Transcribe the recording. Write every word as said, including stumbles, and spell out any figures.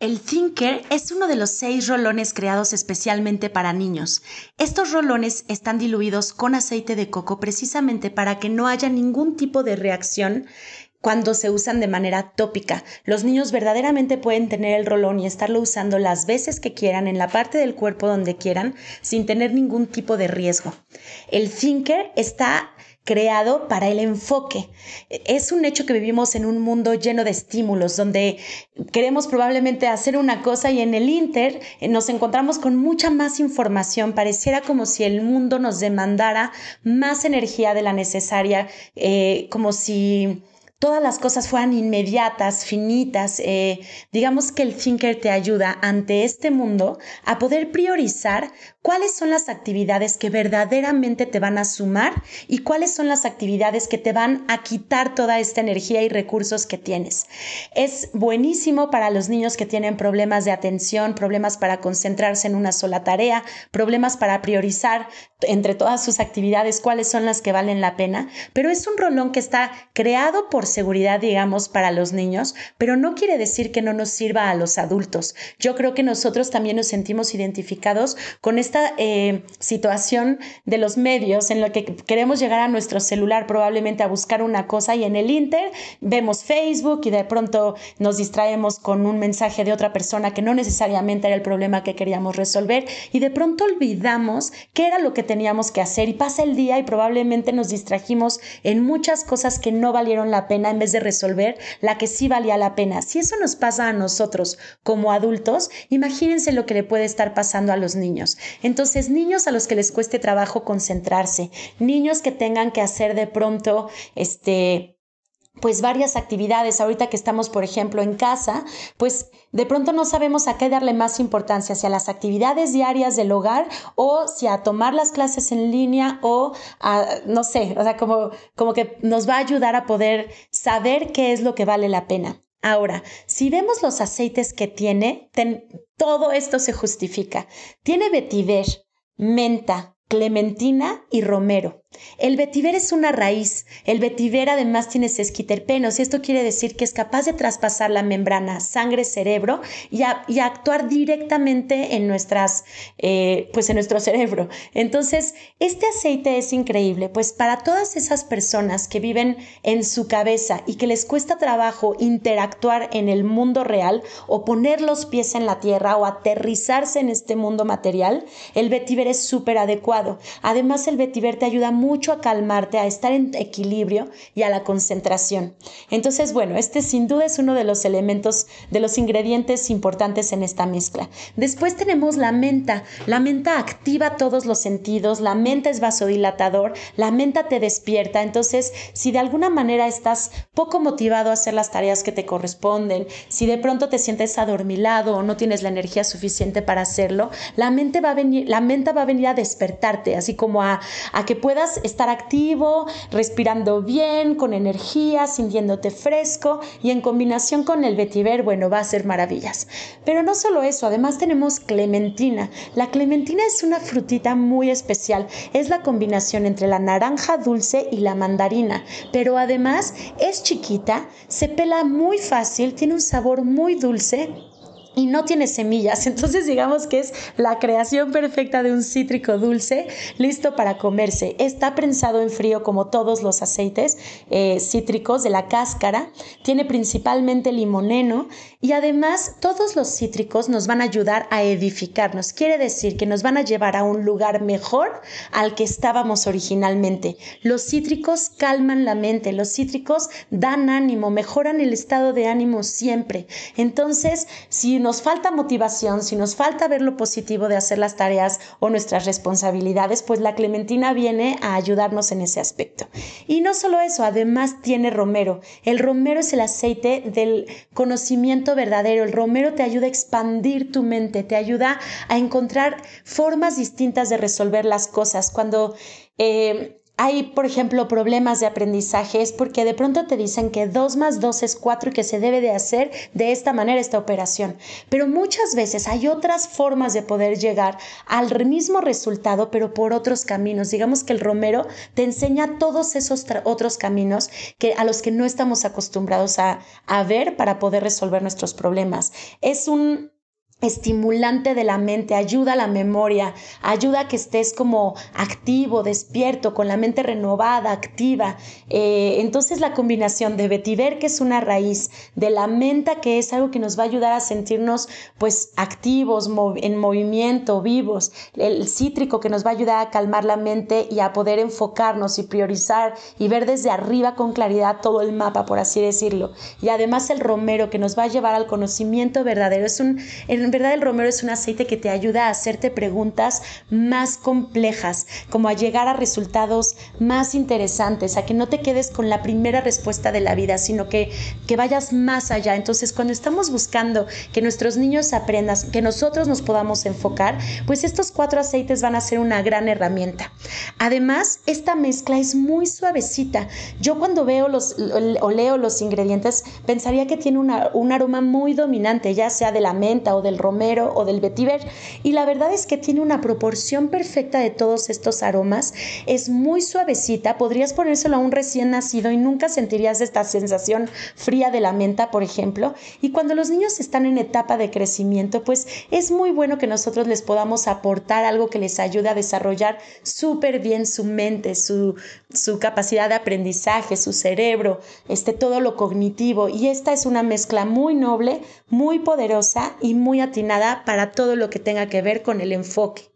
El Thinker es uno de los seis rolones creados especialmente para niños. Estos rolones están diluidos con aceite de coco precisamente para que no haya ningún tipo de reacción cuando se usan de manera tópica. Los niños verdaderamente pueden tener el rolón y estarlo usando las veces que quieran, en la parte del cuerpo donde quieran, sin tener ningún tipo de riesgo. El Thinker está creado para el enfoque. Es un hecho que vivimos en un mundo lleno de estímulos, donde queremos probablemente hacer una cosa y en el Inter nos encontramos con mucha más información. Pareciera como si el mundo nos demandara más energía de la necesaria, eh, como si todas las cosas fueran inmediatas, finitas. Eh, digamos que el Thinker te ayuda ante este mundo a poder priorizar cuáles son las actividades que verdaderamente te van a sumar y cuáles son las actividades que te van a quitar toda esta energía y recursos que tienes. Es buenísimo para los niños que tienen problemas de atención, problemas para concentrarse en una sola tarea, problemas para priorizar entre todas sus actividades cuáles son las que valen la pena, pero es un rolón que está creado por seguridad, digamos, para los niños, pero no quiere decir que no nos sirva a los adultos. Yo creo que nosotros también nos sentimos identificados con esta eh, situación de los medios en lo que queremos llegar a nuestro celular probablemente a buscar una cosa y en el Inter vemos Facebook y de pronto nos distraemos con un mensaje de otra persona que no necesariamente era el problema que queríamos resolver y de pronto olvidamos qué era lo que teníamos que hacer y pasa el día y probablemente nos distrajimos en muchas cosas que no valieron la pena en vez de resolver la que sí valía la pena. Si eso nos pasa a nosotros como adultos, imagínense lo que le puede estar pasando a los niños. Entonces, niños a los que les cueste trabajo concentrarse, niños que tengan que hacer de pronto, este... pues varias actividades, ahorita que estamos por ejemplo en casa, pues de pronto no sabemos a qué darle más importancia, si a las actividades diarias del hogar o si a tomar las clases en línea o a, no sé, o sea, como, como que nos va a ayudar a poder saber qué es lo que vale la pena. Ahora, si vemos los aceites que tiene, ten, todo esto se justifica. Tiene vetiver, menta, clementina y romero. El vetiver es una raíz. El vetiver además tiene sesquiterpenos y esto quiere decir que es capaz de traspasar la membrana sangre-cerebro y, a, y a actuar directamente en nuestras, eh, pues en nuestro cerebro. Entonces, este aceite es increíble, pues para todas esas personas que viven en su cabeza y que les cuesta trabajo interactuar en el mundo real o poner los pies en la tierra o aterrizarse en este mundo material, el vetiver es súper adecuado. Además, el vetiver te ayuda mucho a calmarte, a estar en equilibrio y a la concentración. Entonces, bueno, este sin duda es uno de los elementos, de los ingredientes importantes en esta mezcla. Después tenemos la menta. La menta activa todos los sentidos, la menta es vasodilatador, la menta te despierta. Entonces, si de alguna manera estás poco motivado a hacer las tareas que te corresponden, si de pronto te sientes adormilado o no tienes la energía suficiente para hacerlo, la mente va a venir, la menta va a venir a despertarte, así como a, a que puedas estar activo, respirando bien, con energía, sintiéndote fresco y en combinación con el vetiver, bueno, va a ser maravillas. Pero no solo eso, además tenemos clementina. La clementina es una frutita muy especial, es la combinación entre la naranja dulce y la mandarina, pero además es chiquita, se pela muy fácil, tiene un sabor muy dulce y no tiene semillas, entonces digamos que es la creación perfecta de un cítrico dulce listo para comerse. Está prensado en frío como todos los aceites eh, cítricos de la cáscara, tiene principalmente limoneno y además todos los cítricos nos van a ayudar a edificarnos, quiere decir que nos van a llevar a un lugar mejor al que estábamos originalmente. Los cítricos calman la mente, los cítricos dan ánimo, mejoran el estado de ánimo siempre. Entonces, si nos falta motivación, si nos falta ver lo positivo de hacer las tareas o nuestras responsabilidades, pues la clementina viene a ayudarnos en ese aspecto. Y no solo eso, además tiene romero. El romero es el aceite del conocimiento verdadero. El romero te ayuda a expandir tu mente, te ayuda a encontrar formas distintas de resolver las cosas. Cuando... Eh, hay, por ejemplo, problemas de aprendizaje, es porque de pronto te dicen que dos más dos es cuatro y que se debe de hacer de esta manera esta operación. Pero muchas veces hay otras formas de poder llegar al mismo resultado, pero por otros caminos. Digamos que el romero te enseña todos esos otros caminos que, a los que no estamos acostumbrados a, a ver para poder resolver nuestros problemas. Es un estimulante de la mente, ayuda a la memoria, ayuda a que estés como activo, despierto, con la mente renovada, activa. Eh, entonces la combinación de vetiver, que es una raíz, de la menta, que es algo que nos va a ayudar a sentirnos pues activos, mov- en movimiento, vivos, el cítrico, que nos va a ayudar a calmar la mente y a poder enfocarnos y priorizar y ver desde arriba con claridad todo el mapa, por así decirlo. Y además el romero, que nos va a llevar al conocimiento verdadero. Es un, en verdad el romero es un aceite que te ayuda a hacerte preguntas más complejas, como a llegar a resultados más interesantes, a que no te quedes con la primera respuesta de la vida, sino que, que vayas más allá. Entonces, cuando estamos buscando que nuestros niños aprendan, que nosotros nos podamos enfocar, pues estos cuatro aceites van a ser una gran herramienta. Además, esta mezcla es muy suavecita. Yo cuando veo los, o leo los ingredientes, pensaría que tiene una, un aroma muy dominante, ya sea de la menta o del romero o del vetiver, y la verdad es que tiene una proporción perfecta de todos estos aromas. Es muy suavecita, podrías ponérselo a un recién nacido y nunca sentirías esta sensación fría de la menta, por ejemplo. Y cuando los niños están en etapa de crecimiento, pues es muy bueno que nosotros les podamos aportar algo que les ayude a desarrollar súper bien su mente, su, su capacidad de aprendizaje, su cerebro, este, todo lo cognitivo. Y esta es una mezcla muy noble, muy poderosa y muy atinada para todo lo que tenga que ver con el enfoque.